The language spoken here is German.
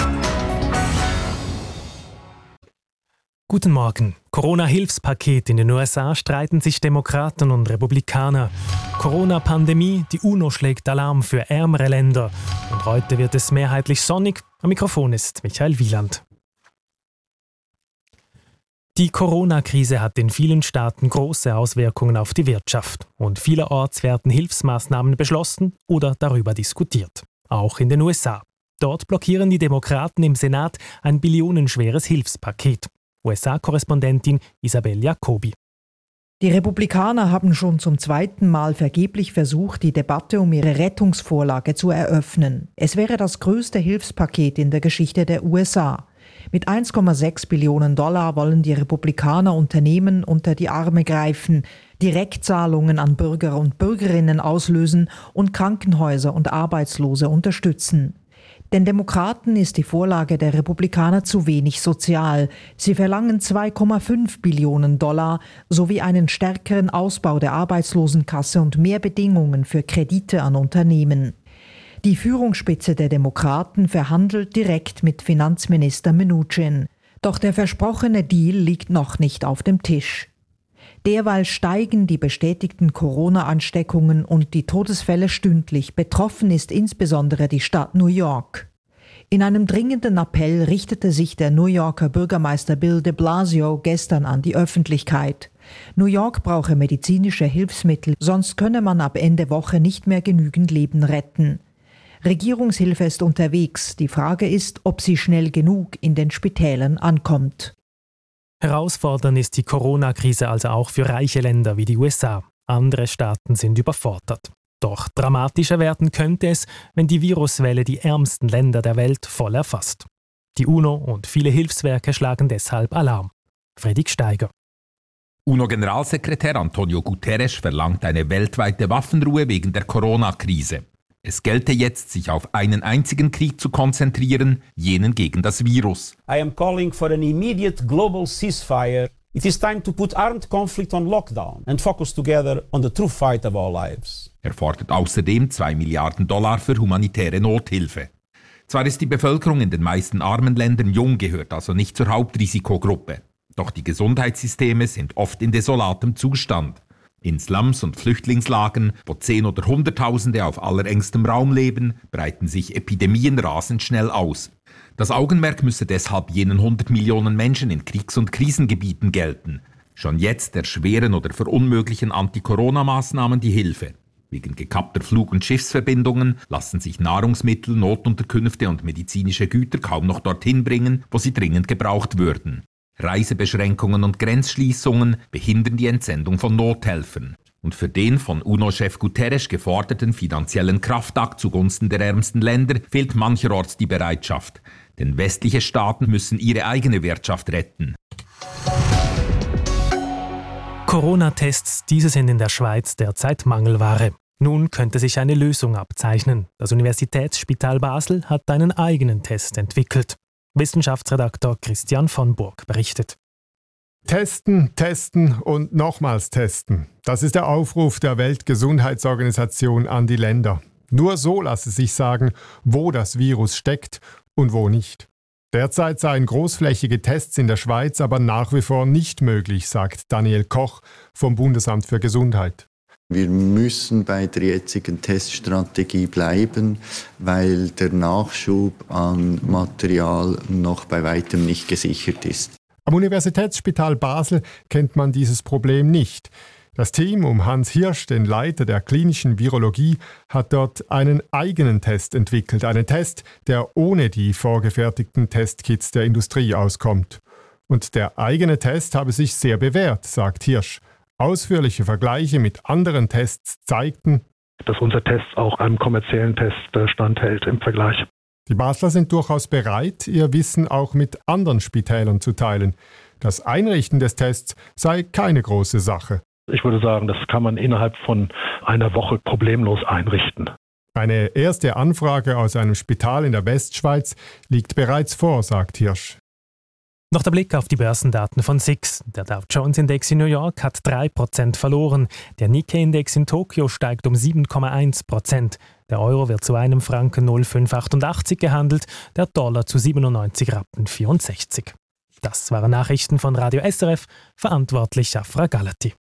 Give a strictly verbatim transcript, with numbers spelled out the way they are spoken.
Guten Morgen. Corona-Hilfspaket in den U S A streiten sich Demokraten und Republikaner. Corona-Pandemie, die UNO schlägt Alarm für ärmere Länder. Und heute wird es mehrheitlich sonnig. Am Mikrofon ist Michael Wieland. Die Corona-Krise hat in vielen Staaten große Auswirkungen auf die Wirtschaft. Und vielerorts werden Hilfsmaßnahmen beschlossen oder darüber diskutiert. Auch in den U S A. Dort blockieren die Demokraten im Senat ein billionenschweres Hilfspaket. U S A-Korrespondentin Isabel Jacobi. Die Republikaner haben schon zum zweiten Mal vergeblich versucht, die Debatte um ihre Rettungsvorlage zu eröffnen. Es wäre das größte Hilfspaket in der Geschichte der U S A. Mit eins Komma sechs Billionen Dollar wollen die Republikaner Unternehmen unter die Arme greifen, Direktzahlungen an Bürger und Bürgerinnen auslösen und Krankenhäuser und Arbeitslose unterstützen. Den Demokraten ist die Vorlage der Republikaner zu wenig sozial. Sie verlangen zwei Komma fünf Billionen Dollar sowie einen stärkeren Ausbau der Arbeitslosenkasse und mehr Bedingungen für Kredite an Unternehmen. Die Führungsspitze der Demokraten verhandelt direkt mit Finanzminister Mnuchin. Doch der versprochene Deal liegt noch nicht auf dem Tisch. Derweil steigen die bestätigten Corona-Ansteckungen und die Todesfälle stündlich. Betroffen ist insbesondere die Stadt New York. In einem dringenden Appell richtete sich der New Yorker Bürgermeister Bill de Blasio gestern an die Öffentlichkeit. New York brauche medizinische Hilfsmittel, sonst könne man ab Ende Woche nicht mehr genügend Leben retten. Regierungshilfe ist unterwegs. Die Frage ist, ob sie schnell genug in den Spitälern ankommt. Herausfordernd ist die Corona-Krise also auch für reiche Länder wie die U S A. Andere Staaten sind überfordert. Doch dramatischer werden könnte es, wenn die Viruswelle die ärmsten Länder der Welt voll erfasst. Die UNO und viele Hilfswerke schlagen deshalb Alarm. Fredrik Steiger. UNO-Generalsekretär Antonio Guterres verlangt eine weltweite Waffenruhe wegen der Corona-Krise. Es gelte jetzt, sich auf einen einzigen Krieg zu konzentrieren, jenen gegen das Virus. I am calling for an immediate global ceasefire. It is time to put armed conflict on lockdown and focus together on the true fight of our lives. Er fordert außerdem zwei Milliarden Dollar für humanitäre Nothilfe. Zwar ist die Bevölkerung in den meisten armen Ländern jung, gehört also nicht zur Hauptrisikogruppe. Doch die Gesundheitssysteme sind oft in desolatem Zustand. In Slums und Flüchtlingslagern, wo Zehn- oder Hunderttausende auf allerengstem Raum leben, breiten sich Epidemien rasend schnell aus. Das Augenmerk müsse deshalb jenen hundert Millionen Menschen in Kriegs- und Krisengebieten gelten. Schon jetzt erschweren oder verunmöglichen Anti-Corona-Maßnahmen die Hilfe. Wegen gekappter Flug- und Schiffsverbindungen lassen sich Nahrungsmittel, Notunterkünfte und medizinische Güter kaum noch dorthin bringen, wo sie dringend gebraucht würden. Reisebeschränkungen und Grenzschließungen behindern die Entsendung von Nothelfern. Und für den von UNO-Chef Guterres geforderten finanziellen Kraftakt zugunsten der ärmsten Länder fehlt mancherorts die Bereitschaft. Denn westliche Staaten müssen ihre eigene Wirtschaft retten. Corona-Tests, diese sind in der Schweiz derzeit Mangelware. Nun könnte sich eine Lösung abzeichnen. Das Universitätsspital Basel hat einen eigenen Test entwickelt. Wissenschaftsredaktor Christian von Burg berichtet. Testen, testen und nochmals testen. Das ist der Aufruf der Weltgesundheitsorganisation an die Länder. Nur so lasse sich sagen, wo das Virus steckt und wo nicht. Derzeit seien großflächige Tests in der Schweiz aber nach wie vor nicht möglich, sagt Daniel Koch vom Bundesamt für Gesundheit. Wir müssen bei der jetzigen Teststrategie bleiben, weil der Nachschub an Material noch bei weitem nicht gesichert ist. Am Universitätsspital Basel kennt man dieses Problem nicht. Das Team um Hans Hirsch, den Leiter der klinischen Virologie, hat dort einen eigenen Test entwickelt. Einen Test, der ohne die vorgefertigten Testkits der Industrie auskommt. Und der eigene Test habe sich sehr bewährt, sagt Hirsch. Ausführliche Vergleiche mit anderen Tests zeigten, dass unser Test auch einem kommerziellen Test standhält im Vergleich. Die Basler sind durchaus bereit, ihr Wissen auch mit anderen Spitälern zu teilen. Das Einrichten des Tests sei keine große Sache. Ich würde sagen, das kann man innerhalb von einer Woche problemlos einrichten. Eine erste Anfrage aus einem Spital in der Westschweiz liegt bereits vor, sagt Hirsch. Noch der Blick auf die Börsendaten von S I X. Der Dow Jones Index in New York hat drei Prozent verloren. Der Nikkei Index in Tokio steigt um sieben Komma eins Prozent. Der Euro wird zu einem Franken null Komma fünfhundertachtundachtzig gehandelt, der Dollar zu siebenundneunzig Rappen vierundsechzig. Das waren Nachrichten von Radio S R F, verantwortlich Afra Galati.